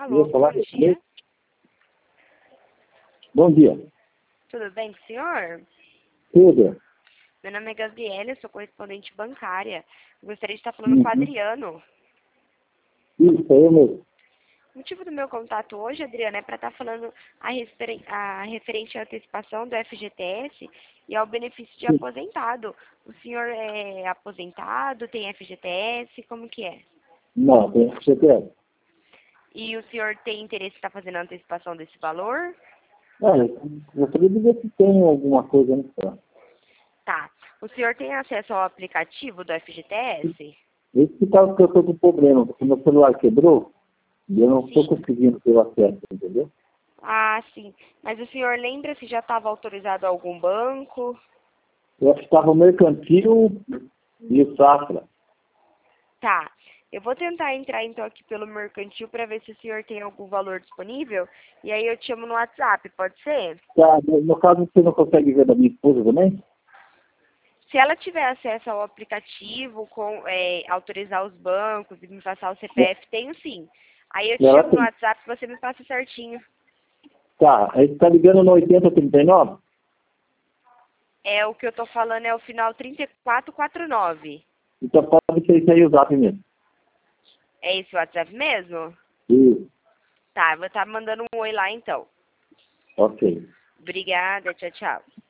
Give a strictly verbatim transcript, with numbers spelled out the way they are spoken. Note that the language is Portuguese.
Alô, bom dia. Bom dia. Tudo bem com o senhor? Tudo. Meu nome é Gabriela, eu sou correspondente bancária. Gostaria de estar falando Uhum. com o Adriano. Isso, é eu mesmo. O motivo do meu contato hoje, Adriano, é para estar falando a, referen a referente à antecipação do F G T S e ao benefício de Sim. aposentado. O senhor é aposentado, tem F G T S, como que é? Não, tem F G T S. E o senhor tem interesse em estar fazendo a antecipação desse valor? É, eu gostaria de ver se tem alguma coisa, né? Tá. O senhor tem acesso ao aplicativo do F G T S? Esse que tá, que eu estou com problema, porque meu celular quebrou e eu não estou Sim. conseguindo ter o acesso, entendeu? Ah, sim. Mas o senhor lembra se já estava autorizado a algum banco? Eu acho que estava o Mercantil e o Safra. Tá. Eu vou tentar entrar então aqui pelo mercantil para ver se o senhor tem algum valor disponível. E aí eu te chamo no WhatsApp, pode ser? Tá, no, no caso, você não consegue ver da minha esposa também? Se ela tiver acesso ao aplicativo, com é, autorizar os bancos e me passar o C P F, tenho sim. Aí eu te Ela chamo no tem. WhatsApp e você me passa certinho. Tá, aí você está ligando no oitenta trinta e nove? É o que eu tô falando, é o final trinta e quatro quarenta e nove. Então pode ser isso aí o zap mesmo. É esse o WhatsApp mesmo? Isso, Tá, eu vou estar mandando um oi lá então. ok. Obrigada, tchau, tchau.